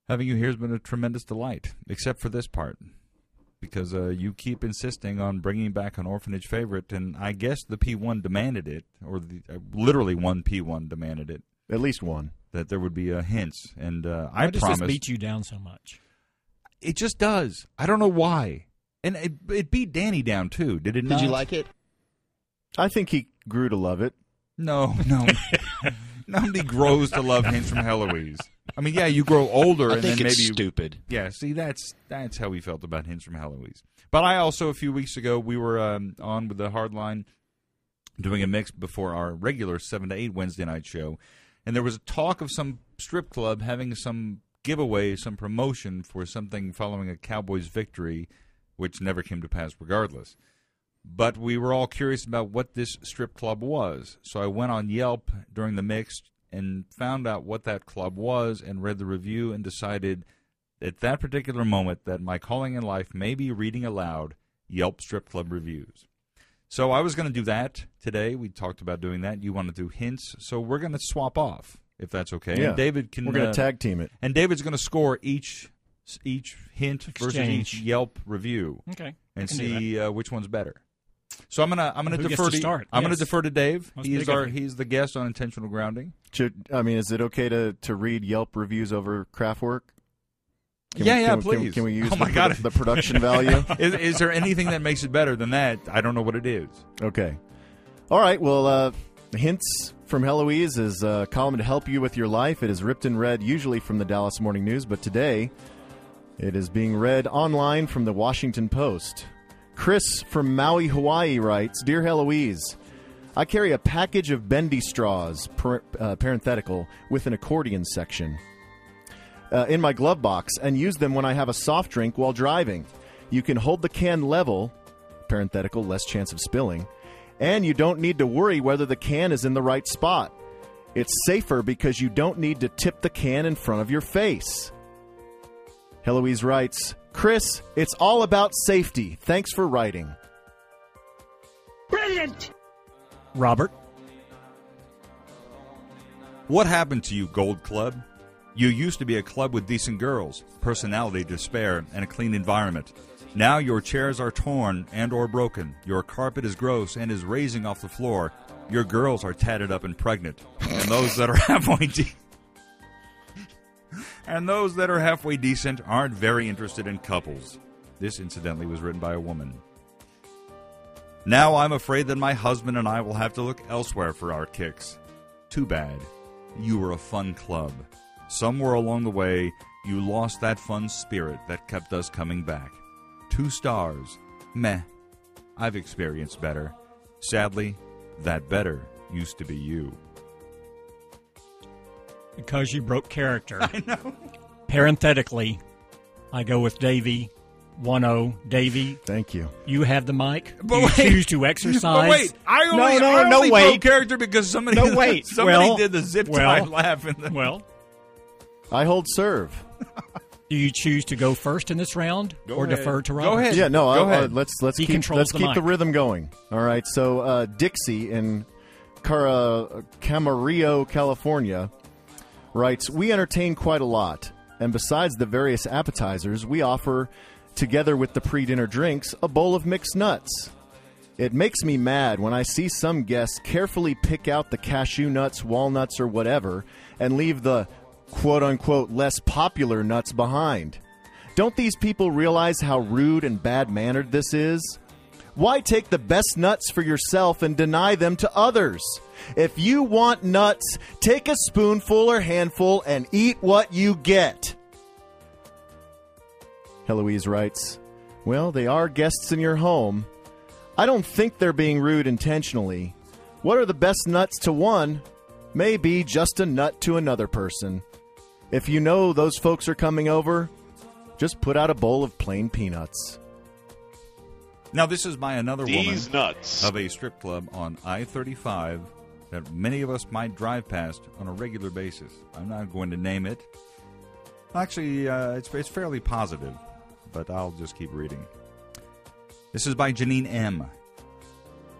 Having you here has been a tremendous delight, except for this part, because you keep insisting on bringing back an orphanage favorite, and I guess the P1 demanded it, or literally one P1 demanded it. At least one. That there would be hints, and Why I does promised. this beat you down so much? It just does. I don't know why. And it beat Danny down, too, did it not? Did you like it? I think he grew to love it. No. Nobody grows to love Hints from Heloise. I mean, yeah, you grow older, and then maybe stupid. Yeah, see, that's how we felt about Hints from Heloise. But I also, a few weeks ago, we were on with the Hardline doing a mix before our regular 7 to 8 Wednesday night show, and there was a talk of some strip club having some giveaway, some promotion for something following a Cowboys victory, which never came to pass regardless. But we were all curious about what this strip club was. So I went on Yelp during the mix and found out what that club was and read the review and decided at that particular moment that my calling in life may be reading aloud Yelp strip club reviews. So I was going to do that today. We talked about doing that. You want to do hints. So we're going to swap off, if that's okay. Yeah. And David can. We're going to tag team it. And David's going to score each hint versus each Yelp review. Okay. And see which one's better. So I'm gonna defer to I'm gonna defer to Dave. He's the guest on Intentional Grounding. Is it okay to read Yelp reviews over Kraftwerk? Please. Can we use the production value? Is there anything that makes it better than that? I don't know what it is. Okay. All right. Well, Hints from Heloise is a column to help you with your life. It is ripped and read usually from the Dallas Morning News, but today it is being read online from the Washington Post. Chris from Maui, Hawaii writes, Dear Heloise, I carry a package of bendy straws, parenthetical, with an accordion section, in my glove box and use them when I have a soft drink while driving. You can hold the can level, parenthetical, less chance of spilling, and you don't need to worry whether the can is in the right spot. It's safer because you don't need to tip the can in front of your face. Heloise writes, Chris, it's all about safety. Thanks for writing. Brilliant! Robert? What happened to you, Gold Club? You used to be a club with decent girls, personality to spare, and a clean environment. Now your chairs are torn and or broken. Your carpet is gross and is raising off the floor. Your girls are tatted up and pregnant. And those that are halfway decent aren't very interested in couples. This, incidentally, was written by a woman. Now I'm afraid that my husband and I will have to look elsewhere for our kicks. Too bad. You were a fun club. Somewhere along the way, you lost that fun spirit that kept us coming back. 2 stars. Meh. I've experienced better. Sadly, that better used to be you. Because you broke character. I know. Parenthetically, I go with Davey. 1-0. Davey. Thank you. You have the mic. But you choose to exercise. But wait, I only broke character because somebody did the zip tie laugh. I hold serve. Do you choose to go first in this round defer to Robert? Go ahead. Yeah, no. Go ahead. Let's keep the the rhythm going. All right. So Dixie in Camarillo, California, writes, we entertain quite a lot, and besides the various appetizers, we offer, together with the pre-dinner drinks, a bowl of mixed nuts. It makes me mad when I see some guests carefully pick out the cashew nuts, walnuts, or whatever, and leave the quote-unquote less popular nuts behind. Don't these people realize how rude and bad-mannered this is? Why take the best nuts for yourself and deny them to others? If you want nuts, take a spoonful or handful and eat what you get. Heloise writes, well, they are guests in your home. I don't think they're being rude intentionally. What are the best nuts to one may be just a nut to another person. If you know those folks are coming over, just put out a bowl of plain peanuts. Now, this is by another woman nuts. of a strip club on I-35 that many of us might drive past on a regular basis. I'm not going to name it. Actually, it's fairly positive, but I'll just keep reading. This is by Janine M.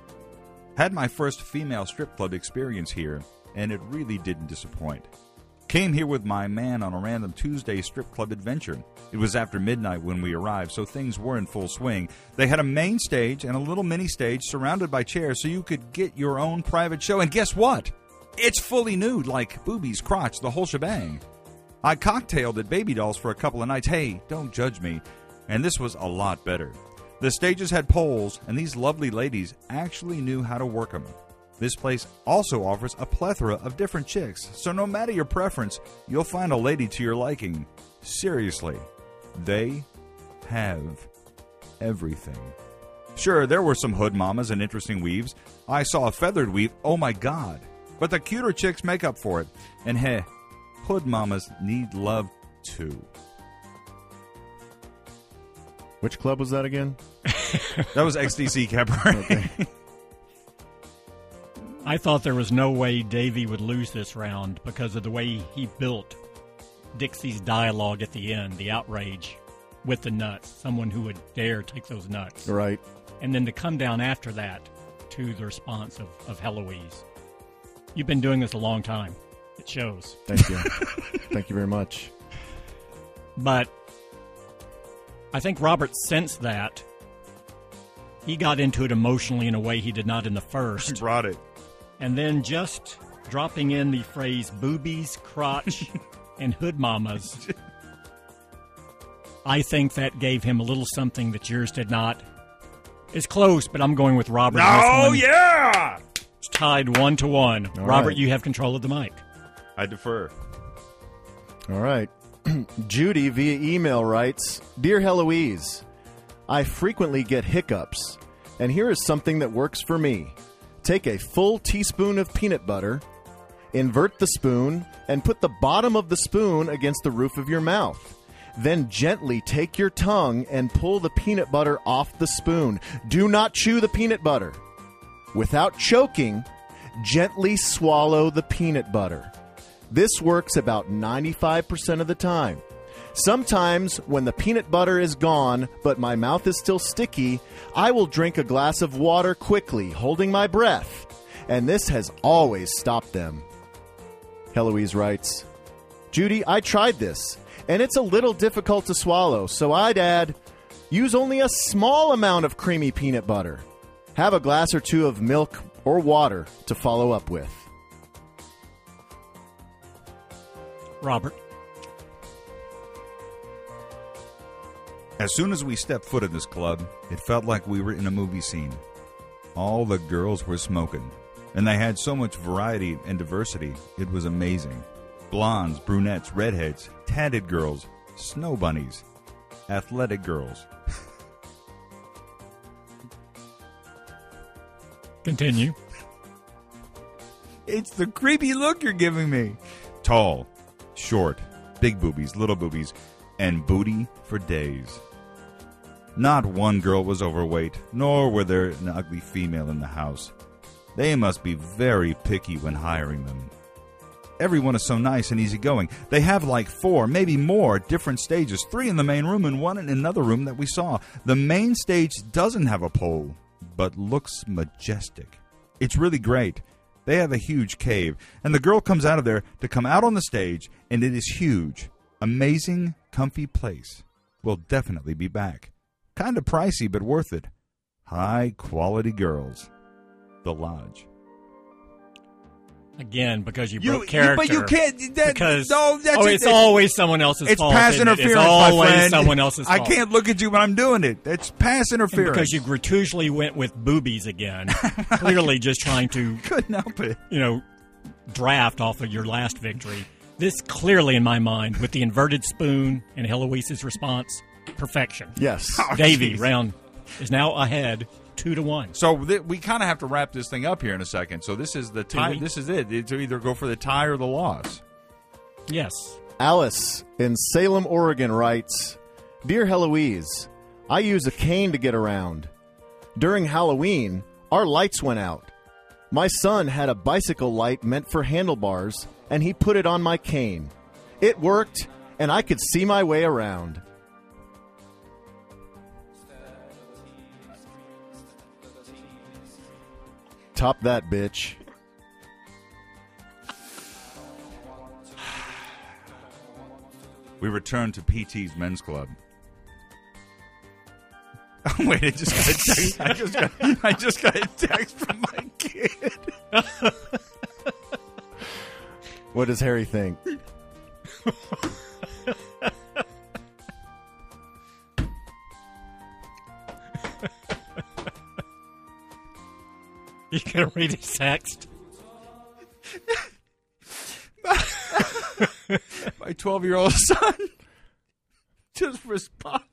Had my first female strip club experience here, and it really didn't disappoint. Came here with my man on a random Tuesday strip club adventure. It was after midnight when we arrived, so things were in full swing. They had a main stage and a little mini stage surrounded by chairs so you could get your own private show. And guess what? It's fully nude, like boobies, crotch, the whole shebang. I cocktailed at Baby Dolls for a couple of nights. Hey, don't judge me. And this was a lot better. The stages had poles, and these lovely ladies actually knew how to work them. This place also offers a plethora of different chicks, so no matter your preference, you'll find a lady to your liking. Seriously, they have everything. Sure, there were some hood mamas and interesting weaves. I saw a feathered weave, oh my god. But the cuter chicks make up for it. And hey, hood mamas need love too. Which club was that again? That was XTC Cabaret. Okay. I thought there was no way Davey would lose this round because of the way he built Dixie's dialogue at the end, the outrage with the nuts, someone who would dare take those nuts. Right. And then to come down after that to the response of Heloise. You've been doing this a long time. It shows. Thank you. Thank you very much. But I think Robert sensed that. He got into it emotionally in a way he did not in the first. Brought it. And then just dropping in the phrase boobies, crotch, and hood mamas, I think that gave him a little something that yours did not. It's close, but I'm going with Robert. Oh, yeah! It's tied 1-1. All Robert, right. you have control of the mic. I defer. All right. Judy via email writes, Dear Heloise, I frequently get hiccups, and here is something that works for me. Take a full teaspoon of peanut butter, invert the spoon, and put the bottom of the spoon against the roof of your mouth. Then gently take your tongue and pull the peanut butter off the spoon. Do not chew the peanut butter. Without choking, gently swallow the peanut butter. This works about 95% of the time. Sometimes, when the peanut butter is gone, but my mouth is still sticky, I will drink a glass of water quickly, holding my breath. And this has always stopped them. Heloise writes, Judy, I tried this, and it's a little difficult to swallow, so I'd add, use only a small amount of creamy peanut butter. Have a glass or two of milk or water to follow up with. Robert. As soon as we stepped foot in this club, it felt like we were in a movie scene. All the girls were smoking, and they had so much variety and diversity, it was amazing. Blondes, brunettes, redheads, tatted girls, snow bunnies, athletic girls. Continue. It's the creepy look you're giving me. Tall, short, big boobies, little boobies, and booty for days. Not one girl was overweight, nor were there an ugly female in the house. They must be very picky when hiring them. Everyone is so nice and easygoing. They have like 4, maybe more, different stages, 3 in the main room and 1 in another room that we saw. The main stage doesn't have a pole, but looks majestic. It's really great. They have a huge cave, and the girl comes out of there to come out on the stage, and it is huge. Amazing, comfy place. We'll definitely be back. Kind of pricey, but worth it. High quality girls. The Lodge. Again, because you broke character. But you can't. Because it's always someone else's it's fault. pass isn't it? interference, It's always my friend. someone else's fault. I can't look at you when I'm doing it. It's pass And interference. because you gratuitously went with boobies again, clearly just trying to, couldn't help it. draft off of your last victory. This clearly, in my mind, with the inverted spoon and Heloise's response, perfection. Yes. Davey round is now ahead 2-1. So we kind of have to wrap this thing up here in a second. So this is the tie. we? This is it. It's either go for the tie or the loss. Yes. Alice in Salem, Oregon writes, Dear Heloise, I use a cane to get around. During Halloween, our lights went out. My son had a bicycle light meant for handlebars, and he put it on my cane. It worked, and I could see my way around. Top that, bitch. we returned to PT's men's club. Oh, wait, I just got a text. I just got a text from my kid. What does Harry think? You gonna read his text? My 12-year-old son just responds,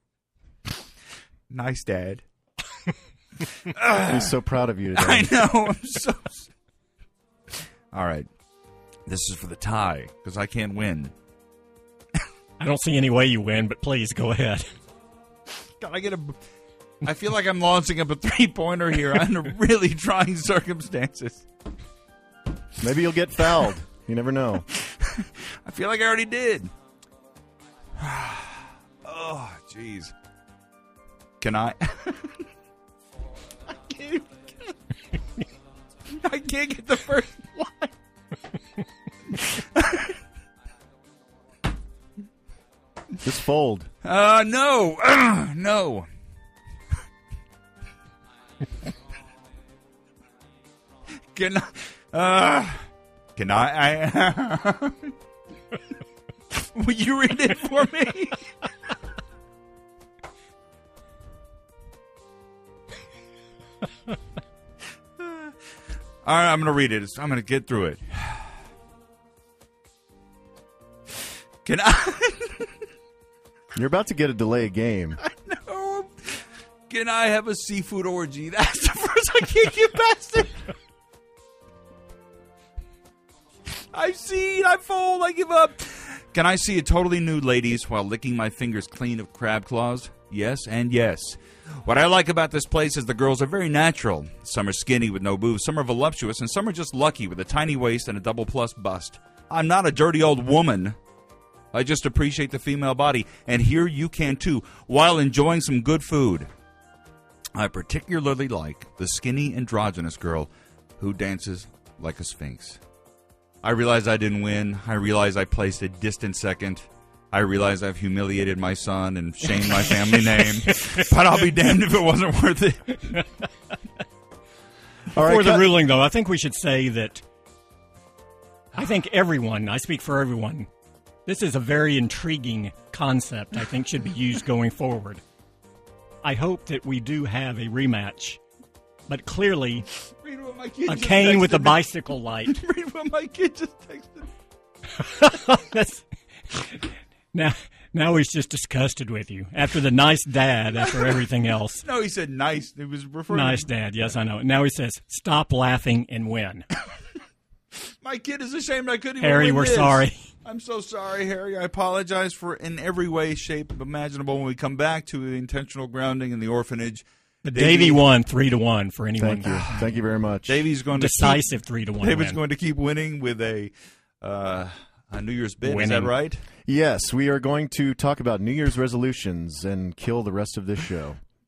"Nice, Dad." He's so proud of you today. I know. I'm so. All right, this is for the tie because I can't win. I don't see any way you win, but please go ahead. God, I feel like I'm launching up a 3-pointer here under really trying circumstances. Maybe you'll get fouled. You never know. I feel like I already did. Oh, jeez. Can I? I can't get the first line. Just fold. No. No. Can I will you read it for me? All right, I'm going to read it. I'm going to get through it. Can I? You're about to get a delay game. No. Can I have a seafood orgy? That's the first I can't get past it. I see, I fold, I give up. Can I see a totally nude ladies while licking my fingers clean of crab claws? Yes and yes. What I like about this place is the girls are very natural. Some are skinny with no boobs, some are voluptuous, and some are just lucky with a tiny waist and a double plus bust. I'm not a dirty old woman. I just appreciate the female body, and here you can too, while enjoying some good food. I particularly like the skinny androgynous girl who dances like a sphinx. I realize I didn't win. I realize I placed a distant second. I realize I've humiliated my son and shamed my family name. But I'll be damned if it wasn't worth it. All right, Before the ruling, though, I think we should say that I think everyone, I speak for everyone, this is a very intriguing concept I think should be used going forward. I hope that we do have a rematch, but clearly Read what my kid a just cane with a texted me. bicycle light. Read what my kid just texted. That's, now he's just disgusted with you. After the nice dad, after everything else. No, he said nice. It was referring Nice to dad, yes, I know. Now he says, stop laughing and win. my kid is ashamed I couldn't even Harry, win we're this. sorry. I'm so sorry, Harry. I apologize for in every way, shape imaginable when we come back to the intentional grounding in the orphanage. But Davey won 3-1 for anyone. Thank you. Thank you very much. Davey's going Decisive to 3-1 David's win. going to keep winning with a New Year's bid. Is that right? Yes, we are going to talk about New Year's resolutions and kill the rest of this show.